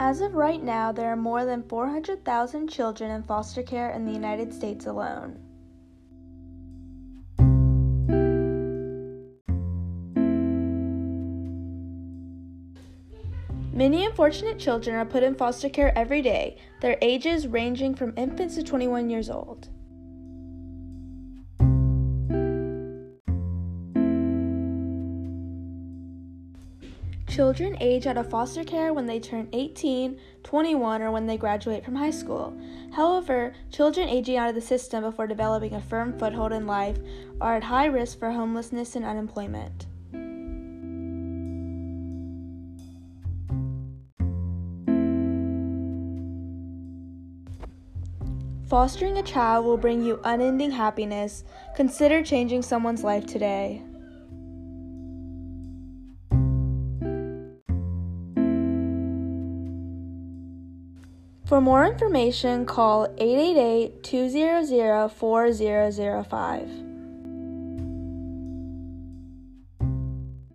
As of right now, there are more than 400,000 children in foster care in the United States alone. Many unfortunate children are put in foster care every day, their ages ranging from infants to 21 years old. Children age out of foster care when they turn 18, 21, or when they graduate from high school. However, children aging out of the system before developing a firm foothold in life are at high risk for homelessness and unemployment. Fostering a child will bring you unending happiness. Consider changing someone's life today. For more information, call 888-200-4005.